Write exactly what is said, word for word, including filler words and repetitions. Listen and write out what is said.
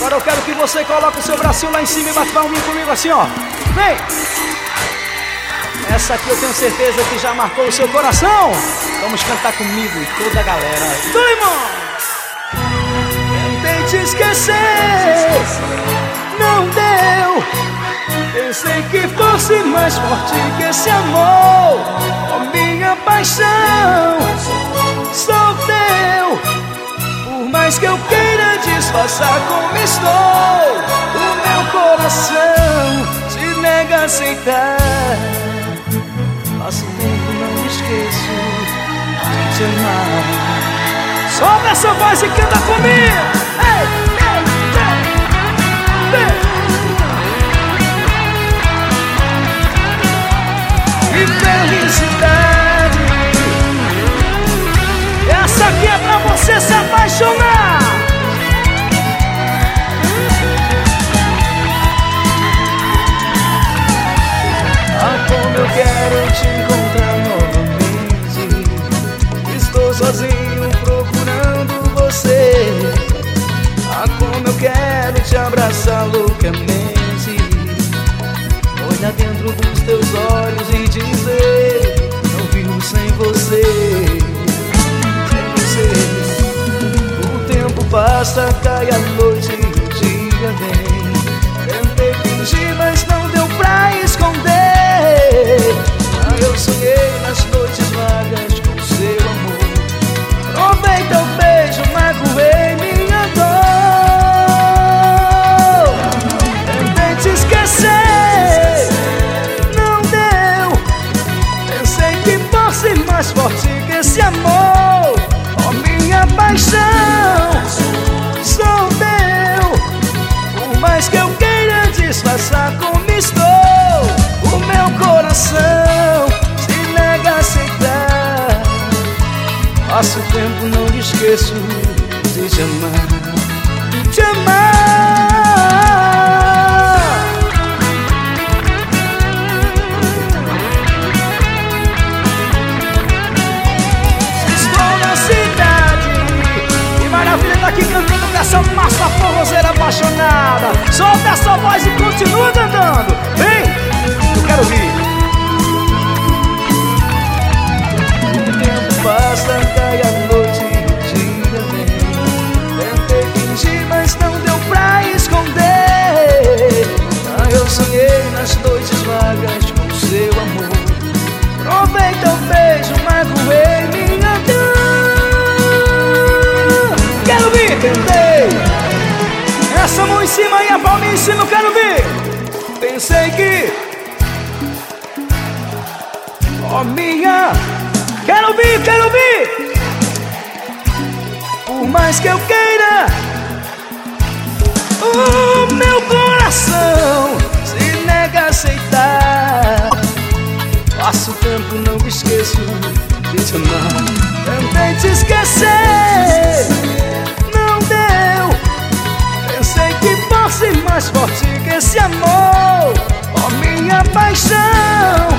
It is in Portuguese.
Agora eu quero que você coloque o seu bracinho lá em cima e bate palminha comigo assim, ó. Vem! Essa aqui eu tenho certeza que já marcou o seu coração. Vamos cantar comigo e toda a galera. Do limão! Tentei te esquecer, não deu. Pensei que fosse mais forte que esse amor. Ó, minha paixão, sou teu. Por mais que eu queira disfarçar como estou, o meu coração se nega a aceitar. Passo tempo, não esqueço de te amar. Sobe essa voz e canta comigo. Ei, ei, ei, ei. E felicidade, essa aqui é pra você se apaixonar. Ah, como eu quero te encontrar novamente. Estou sozinho procurando você. Ah, como eu quero te abraçar loucamente. Olhar dentro dos teus olhos e dizer: não vivo sem você, sem você. O tempo passa, cai a noite e o dia vem. Tentei fingir, mas não deu pra esconder. Ah, eu sonhei nas noites vagas com seu amor. Provei teu beijo, magoei minha dor. Tentei te esquecer, não deu. Pensei que fosse mais forte que esse amor. Ó, minha paixão, sou teu. Por mais que eu queira disfarçar como estou, o meu coração se nega a aceitar. Passo o tempo, não me esqueço de te amar, te amar. Estou na cidade e Maravilha tá aqui cantando com essa massa forrozeira apaixonada. Solta essa voz e continua cantando. Vem! Eu quero ouvir. O tempo passa, cai a noite e o dia vem. Tentei fingir, mas não deu pra esconder. Ah, eu sonhei nas noites vagas com seu amor. Provei teu beijo, magoei minha dor. Quero ouvir, tentei. Essa mão em cima e a palma em cima, eu quero ouvir. Pensei que, ó, minha, quero ouvir, quero ouvir. Por mais que eu queira, o meu coração se nega a aceitar. Passo o tempo, não me esqueço de te amar. Tentei te esquecer, não deu. Pensei que fosse mais forte que esse amor. Ó, minha paixão,